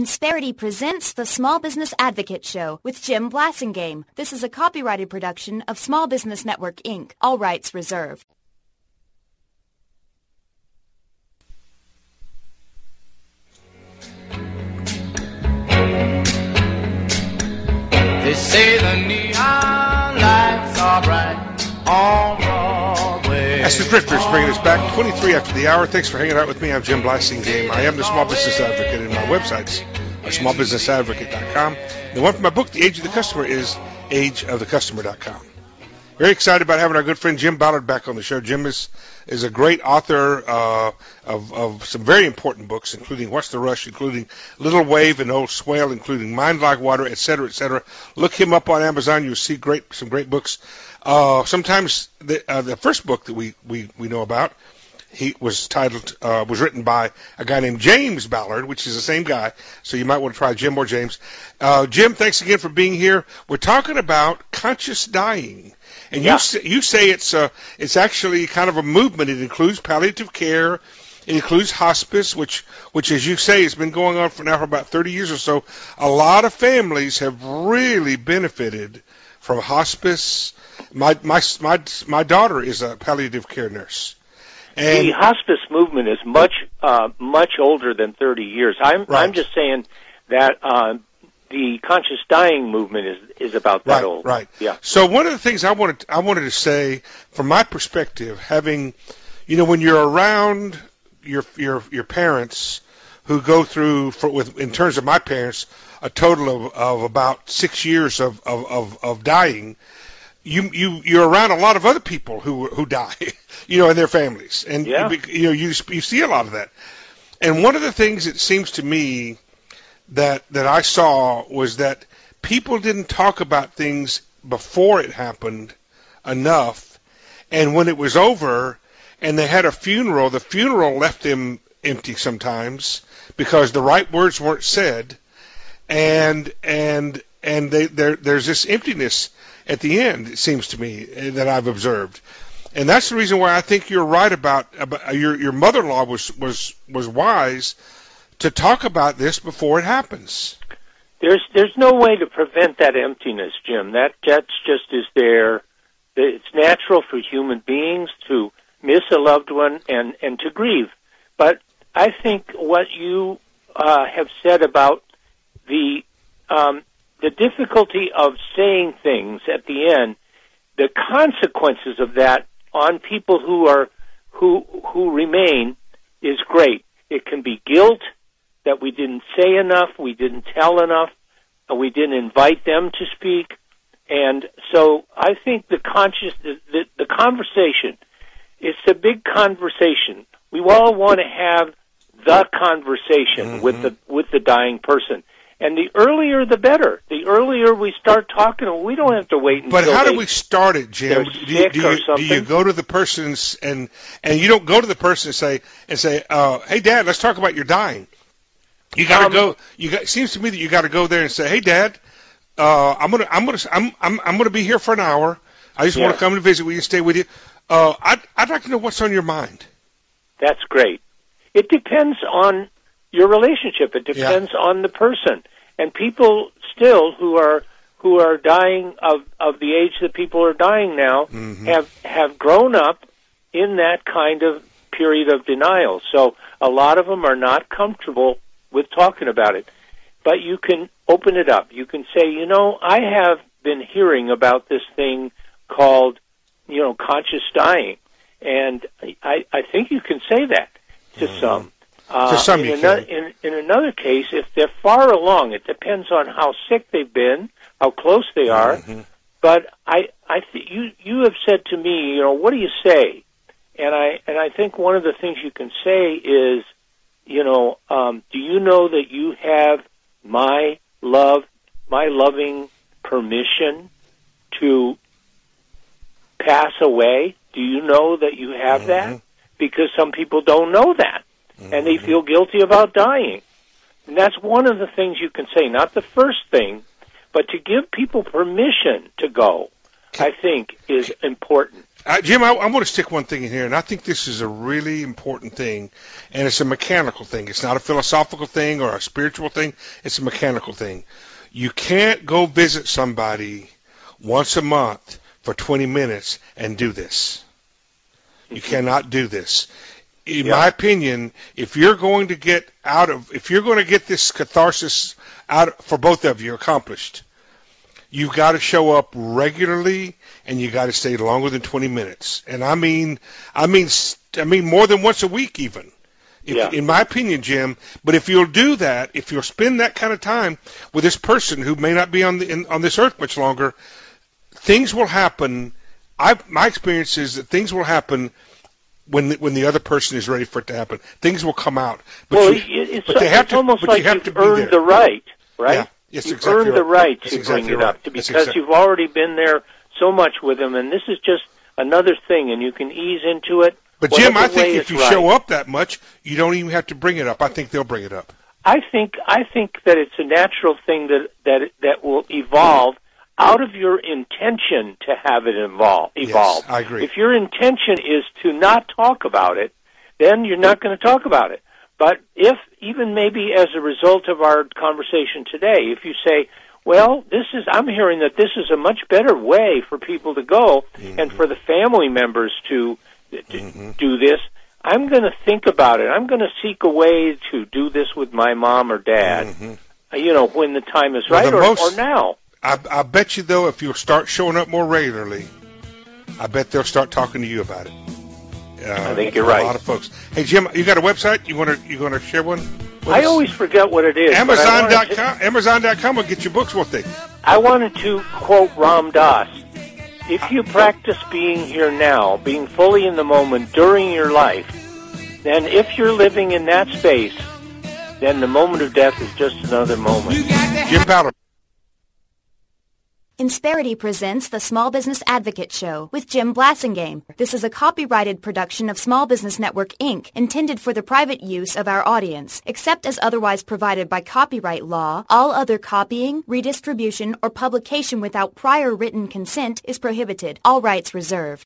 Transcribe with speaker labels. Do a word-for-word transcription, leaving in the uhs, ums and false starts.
Speaker 1: Insperity presents the Small Business Advocate Show with Jim Blasingame. This is a copyrighted production of Small Business Network, Incorporated. All rights reserved.
Speaker 2: They say the neon lights are bright on Broadway.
Speaker 3: As the Drifters bringing us back twenty-three after the hour. Thanks for hanging out with me. I'm Jim Blasingame. I am the Small Business Advocate, and my websites are small business advocate dot com. The one from my book, The Age of the Customer, is age of the customer dot com. Very excited about having our good friend Jim Ballard back on the show. Jim is, is a great author uh, of, of some very important books, including What's the Rush, including Little Wave and Old Swale, including Mind Like Water, et cetera, et cetera. Look him up on Amazon. You'll see great some great books. Uh, sometimes the, uh, the first book that we, we, we know about, he was titled, uh, was written by a guy named James Ballard, which is the same guy, so you might want to try Jim or James. Uh, Jim, thanks again for being here. We're talking about conscious dying. And yeah. you, say, you say it's uh, it's actually kind of a movement. It includes palliative care. It includes hospice, which, which, as you say, has been going on for now for about thirty years or so. A lot of families have really benefited from hospice. My my my my daughter is a palliative care nurse. And
Speaker 4: the hospice movement is much uh, much older than thirty years. I'm
Speaker 3: right.
Speaker 4: I'm just saying that uh, the conscious dying movement is is about that
Speaker 3: right,
Speaker 4: old.
Speaker 3: Right.
Speaker 4: Yeah.
Speaker 3: So one of the things I wanted I wanted to say, from my perspective, having, you know, when you're around your your your parents who go through, for, with in terms of my parents, a total of, of about six years of, of, of, of dying. You you you're around a lot of other people who who die, you know, and their families, and
Speaker 4: yeah.
Speaker 3: you, you know you you see a lot of that. And one of the things it seems to me that that I saw was that people didn't talk about things before it happened enough, and when it was over and they had a funeral, the funeral left them empty sometimes because the right words weren't said, and and and they there there's this emptiness at the end, it seems to me, that I've observed. And that's the reason why I think you're right about, about your your mother-in-law was, was was wise to talk about this before it happens.
Speaker 4: There's there's no way to prevent that emptiness, Jim. That that's just is there. It's natural for human beings to miss a loved one and, and to grieve. But I think what you uh, have said about the um, the difficulty of saying things at the end, the consequences of that on people who are who who remain is great. It can be guilt that we didn't say enough, we didn't tell enough, and we didn't invite them to speak. And so I think the conscious the, the, the conversation, it's a big conversation. We all want to have the conversation mm-hmm. with the with the dying person. And the earlier, the better. The earlier we start talking, we don't have to wait until
Speaker 3: But how
Speaker 4: they,
Speaker 3: do we start it, Jim?
Speaker 4: Do
Speaker 3: you, do, you,
Speaker 4: or
Speaker 3: do you go to the person and and you don't go to the person and say and say, uh, "Hey, Dad, let's talk about your dying." You got to um, go. You got. It seems to me that you got to go there and say, "Hey, Dad, uh, I'm gonna, I'm gonna, I'm, I'm, I'm gonna be here for an hour. I just yeah. want to come and visit with you, stay with you. Uh, I'd, I'd like to know what's on your mind."
Speaker 4: That's great. It depends on your relationship. It depends yeah. on the person. And people still who are who are dying of, of the age that people are dying now mm-hmm. have have grown up in that kind of period of denial. So a lot of them are not comfortable with talking about it. But you can open it up. You can say, you know, I have been hearing about this thing called, you know, conscious dying. And I, I think you can say that to mm-hmm. some. Uh,
Speaker 3: to some
Speaker 4: in,
Speaker 3: you
Speaker 4: another,
Speaker 3: can.
Speaker 4: in, in another case, if they're far along, it depends on how sick they've been, how close they are.
Speaker 3: Mm-hmm.
Speaker 4: But I, I th- you, you have said to me, you know, what do you say? And I, and I think one of the things you can say is, you know, um, do you know that you have my love, my loving permission to pass away? Do you know that you have mm-hmm. that? Because some people don't know that. Mm-hmm. And they feel guilty about dying. And that's one of the things you can say, not the first thing, but to give people permission to go, I think, is important.
Speaker 3: Uh, Jim, I, I want to stick one thing in here, and I think this is a really important thing, and it's a mechanical thing. It's not a philosophical thing or a spiritual thing. It's a mechanical thing. You can't go visit somebody once a month for twenty minutes and do this. You cannot do this. In
Speaker 4: Yeah.
Speaker 3: my opinion, if you're going to get out of, if you're going to get this catharsis out for both of you accomplished, you've got to show up regularly, and you got to stay longer than twenty minutes. And I mean, I mean, I mean more than once a week, even. If,
Speaker 4: Yeah.
Speaker 3: In my opinion, Jim. But if you'll do that, if you'll spend that kind of time with this person who may not be on the in, on this earth much longer, things will happen. I my experience is that things will happen when the, when the other person is ready for it to happen. Things will come out. But
Speaker 4: well,
Speaker 3: you,
Speaker 4: it- it's,
Speaker 3: but they have
Speaker 4: it's
Speaker 3: to,
Speaker 4: almost
Speaker 3: but
Speaker 4: like
Speaker 3: you have
Speaker 4: you've
Speaker 3: to be
Speaker 4: earned
Speaker 3: there.
Speaker 4: the right, right?
Speaker 3: Yeah. Yes,
Speaker 4: You've
Speaker 3: exactly
Speaker 4: earned the
Speaker 3: right.
Speaker 4: right
Speaker 3: That's
Speaker 4: to
Speaker 3: exactly
Speaker 4: bring it
Speaker 3: right.
Speaker 4: up to
Speaker 3: That's
Speaker 4: because
Speaker 3: exactly-
Speaker 4: you've already been there so much with them, and this is just another thing, and you can ease into it.
Speaker 3: But Jim, I
Speaker 4: whatever way
Speaker 3: think if
Speaker 4: is
Speaker 3: you
Speaker 4: right.
Speaker 3: show up that much, you don't even have to bring it up. I think they'll bring it up.
Speaker 4: I think I think that it's a natural thing that that that will evolve out of your intention to have it evolve. Evolve.
Speaker 3: Yes, I agree.
Speaker 4: If your intention is to not talk about it, then you're not going to talk about it. But if even maybe as a result of our conversation today, if you say, well, this is I'm hearing that this is a much better way for people to go
Speaker 3: Mm-hmm.
Speaker 4: and for the family members to, to
Speaker 3: Mm-hmm.
Speaker 4: do this. I'm going to think about it. I'm going to seek a way to do this with my mom or dad.
Speaker 3: Mm-hmm.
Speaker 4: uh, You know, when the time is
Speaker 3: Well,
Speaker 4: right,
Speaker 3: the
Speaker 4: or,
Speaker 3: most-
Speaker 4: or now.
Speaker 3: I, I bet you, though, if you'll start showing up more regularly, I bet they'll start talking to you about it. Uh,
Speaker 4: I think you're
Speaker 3: for
Speaker 4: right.
Speaker 3: A lot of folks. Hey, Jim, you got a website? You want to you want to share one? with
Speaker 4: I
Speaker 3: us?
Speaker 4: always forget what it is. but I
Speaker 3: Amazon
Speaker 4: wanted
Speaker 3: dot
Speaker 4: to-
Speaker 3: com. Amazon dot com will get your books, won't they?
Speaker 4: I wanted to quote Ram Dass. If you practice being here now, being fully in the moment during your life, then if you're living in that space, then the moment of death is just another moment.
Speaker 3: Jim Powder.
Speaker 1: Insperity presents the Small Business Advocate Show with Jim Blassingame. This is a copyrighted production of Small Business Network, Incorporated, intended for the private use of our audience. Except as otherwise provided by copyright law, all other copying, redistribution, or publication without prior written consent is prohibited. All rights reserved.